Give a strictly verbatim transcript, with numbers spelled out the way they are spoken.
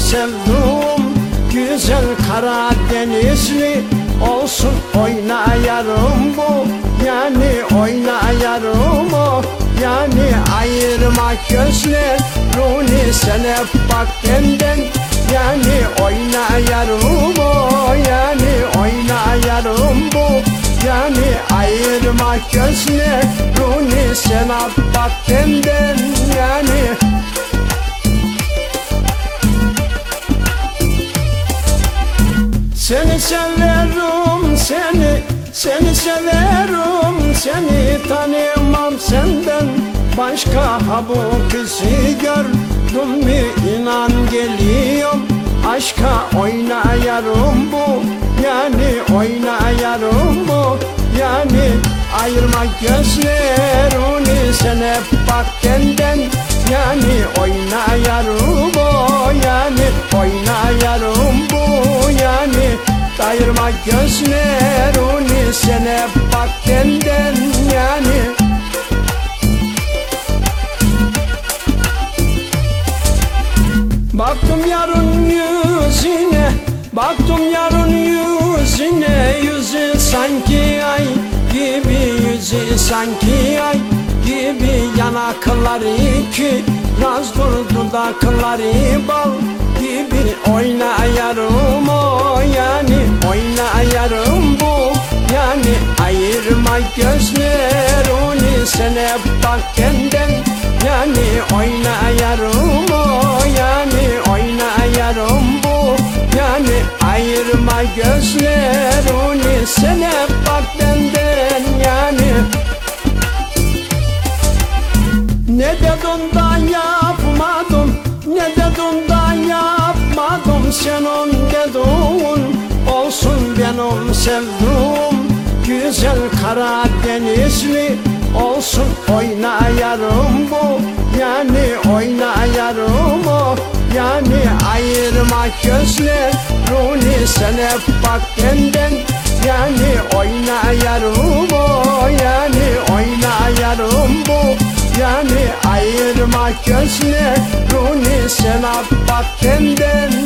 sevduğum güzel Karadenizli olsun oynayarım bu, yani oynayarım o. Yani ayırma gözlerini sen hep bak benden, yani oynayarım o, yani oynayarım bu. Yani ayırma gözlerini sen hep bak benden, yani. Seni severim seni, seni severim seni, tanımam senden başka. Ha bu kızı gördüm mü inan geliyorum aşka. Oynayarım bu, yani oynayarım bu. Yani ayırma gözlerini sen hep bak benden, yani oynayarım o, yani oynayarım bu. Yani ayırma gözlerini sen hep bak benden, yani. Baktım yarın yüzüne, baktım yarın yüzüne, yüzü sanki ay gibi, yüzü sanki ay gibi. Yanakları iki razdır, dudakları bal gibi. Oynayarım o, yani oynayarım bu. Yani ayırma gözlerini sen hep bak benden, yani oynayarım o, yani oynayarım bu. Yani ayırma gözlerini sen hep bak benden, yani. Ne dedin da yapmadım, ne dedin da yapmadım. Senin dediğin olsun benim sevduğum güzel Karadenizli olsun oynayarım bu, yani oynayarım o. Yani ayırma gözlerini sen hep bak benden, yani oynayarım o, yani oynayarım bu. Yani ayırma gözlerini sen hep bak benden,